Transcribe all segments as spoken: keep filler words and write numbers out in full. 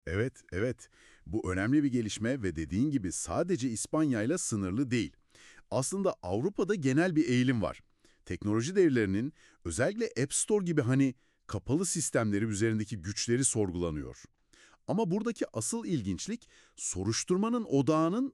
Evet, evet. Bu önemli bir gelişme ve dediğin gibi sadece İspanya'yla sınırlı değil. Aslında Avrupa'da genel bir eğilim var. Teknoloji devlerinin özellikle App Store gibi hani kapalı sistemleri üzerindeki güçleri sorgulanıyor. Ama buradaki asıl ilginçlik soruşturmanın odağının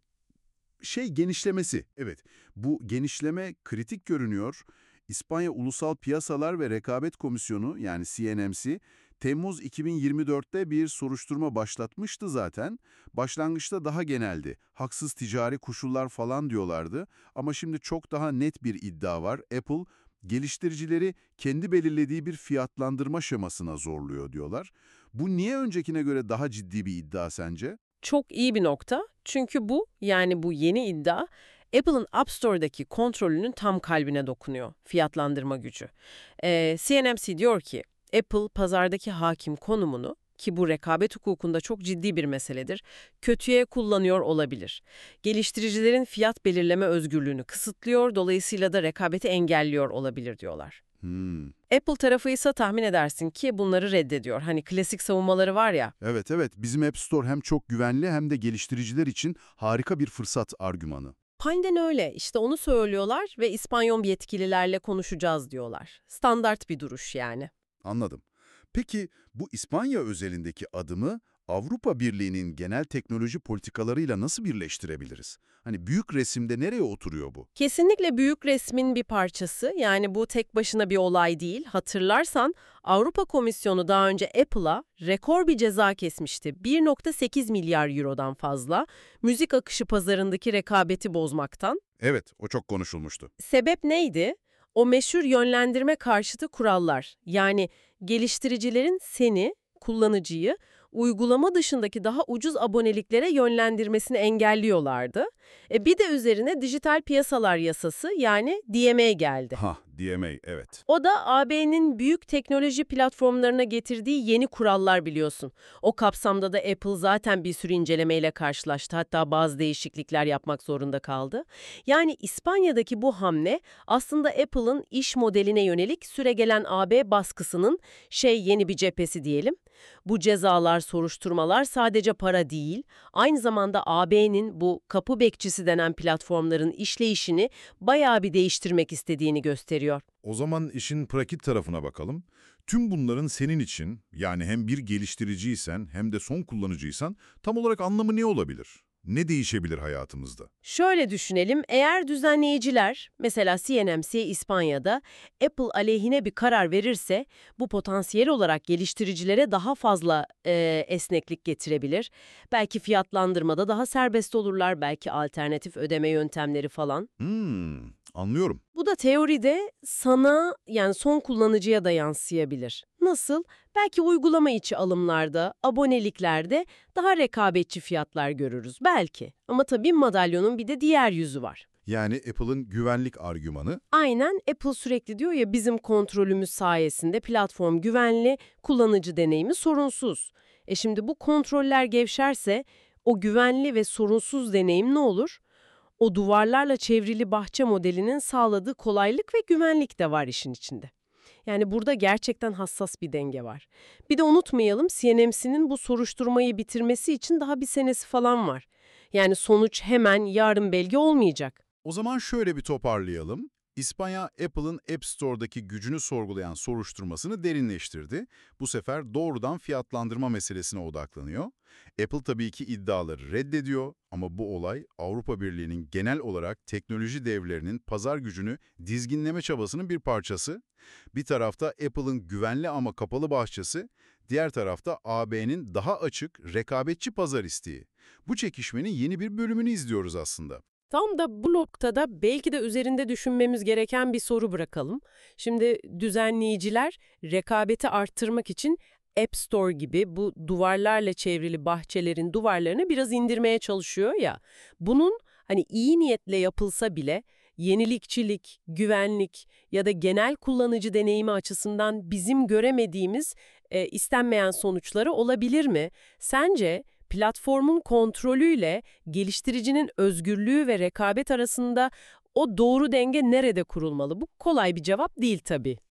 şey genişlemesi. Evet, bu genişleme kritik görünüyor. İspanya Ulusal Piyasalar ve Rekabet Komisyonu yani C N M C, Temmuz iki bin yirmi dörtte bir soruşturma başlatmıştı zaten. Başlangıçta daha geneldi. Haksız ticari koşullar falan diyorlardı. Ama şimdi çok daha net bir iddia var. Apple, geliştiricileri kendi belirlediği bir fiyatlandırma şemasına zorluyor diyorlar. Bu niye öncekine göre daha ciddi bir iddia sence? Çok iyi bir nokta. Çünkü bu, yani bu yeni iddia, Apple'ın App Store'daki kontrolünün tam kalbine dokunuyor. Fiyatlandırma gücü. Ee, C N M C diyor ki, Apple pazardaki hakim konumunu, ki bu rekabet hukukunda çok ciddi bir meseledir, kötüye kullanıyor olabilir. Geliştiricilerin fiyat belirleme özgürlüğünü kısıtlıyor, dolayısıyla da rekabeti engelliyor olabilir diyorlar. Hmm. Apple tarafı ise tahmin edersin ki bunları reddediyor. Hani klasik savunmaları var ya. Evet, evet. Bizim App Store hem çok güvenli hem de geliştiriciler için harika bir fırsat argümanı. Aynen öyle. İşte onu söylüyorlar ve İspanyol yetkililerle konuşacağız diyorlar. Standart bir duruş yani. Anladım. Peki bu İspanya özelindeki adımı Avrupa Birliği'nin genel teknoloji politikalarıyla nasıl birleştirebiliriz? Hani büyük resimde nereye oturuyor bu? Kesinlikle büyük resmin bir parçası. Yani bu tek başına bir olay değil. Hatırlarsan Avrupa Komisyonu daha önce Apple'a rekor bir ceza kesmişti. bir nokta sekiz milyar eurodan fazla müzik akışı pazarındaki rekabeti bozmaktan. Evet, o çok konuşulmuştu. Sebep neydi? O meşhur yönlendirme karşıtı kurallar. Yani geliştiricilerin seni, kullanıcıyı, uygulama dışındaki daha ucuz aboneliklere yönlendirmesini engelliyorlardı. E bir de üzerine dijital piyasalar yasası yani D M A geldi. Ha, D M A, evet. O da A B'nin büyük teknoloji platformlarına getirdiği yeni kurallar biliyorsun. O kapsamda da Apple zaten bir sürü incelemeyle karşılaştı. Hatta bazı değişiklikler yapmak zorunda kaldı. Yani İspanya'daki bu hamle aslında Apple'ın iş modeline yönelik süregelen A B baskısının şey yeni bir cephesi diyelim. Bu cezalar, soruşturmalar sadece para değil, aynı zamanda A B'nin bu kapı bekçisi denen platformların işleyişini bayağı bir değiştirmek istediğini gösteriyor. O zaman işin pratik tarafına bakalım. Tüm bunların senin için, yani hem bir geliştiriciysen hem de son kullanıcıysan tam olarak anlamı ne olabilir? Ne değişebilir hayatımızda? Şöyle düşünelim, eğer düzenleyiciler, mesela C N M C İspanya'da Apple aleyhine bir karar verirse, bu potansiyel olarak geliştiricilere daha fazla e, esneklik getirebilir. Belki fiyatlandırmada daha serbest olurlar, belki alternatif ödeme yöntemleri falan. Hmm, anlıyorum. Bu da teoride sana, yani son kullanıcıya da yansıyabilir. Nasıl? Belki uygulama içi alımlarda, aboneliklerde daha rekabetçi fiyatlar görürüz. Belki. Ama tabii madalyonun bir de diğer yüzü var. Yani Apple'ın güvenlik argümanı, Aynen, Apple sürekli diyor ya, bizim kontrolümüz sayesinde platform güvenli, kullanıcı deneyimi sorunsuz. E şimdi bu kontroller gevşerse o güvenli ve sorunsuz deneyim ne olur? O duvarlarla çevrili bahçe modelinin sağladığı kolaylık ve güvenlik de var işin içinde. Yani burada gerçekten hassas bir denge var. Bir de unutmayalım, C N M C'nin bu soruşturmayı bitirmesi için daha bir senesi falan var. Yani sonuç hemen yarın belge olmayacak. O zaman şöyle bir toparlayalım. İspanya, Apple'ın App Store'daki gücünü sorgulayan soruşturmasını derinleştirdi. Bu sefer doğrudan fiyatlandırma meselesine odaklanıyor. Apple tabii ki iddiaları reddediyor ama bu olay Avrupa Birliği'nin genel olarak teknoloji devlerinin pazar gücünü dizginleme çabasının bir parçası. Bir tarafta Apple'ın güvenli ama kapalı bahçesi, diğer tarafta A B'nin daha açık, rekabetçi pazar isteği. Bu çekişmenin yeni bir bölümünü izliyoruz aslında. Tam da bu noktada belki de üzerinde düşünmemiz gereken bir soru bırakalım. Şimdi düzenleyiciler rekabeti arttırmak için App Store gibi bu duvarlarla çevrili bahçelerin duvarlarını biraz indirmeye çalışıyor ya. Bunun hani iyi niyetle yapılsa bile yenilikçilik, güvenlik ya da genel kullanıcı deneyimi açısından bizim göremediğimiz e, istenmeyen sonuçları olabilir mi? Sence platformun kontrolüyle geliştiricinin özgürlüğü ve rekabet arasında o doğru denge nerede kurulmalı? Bu kolay bir cevap değil tabii.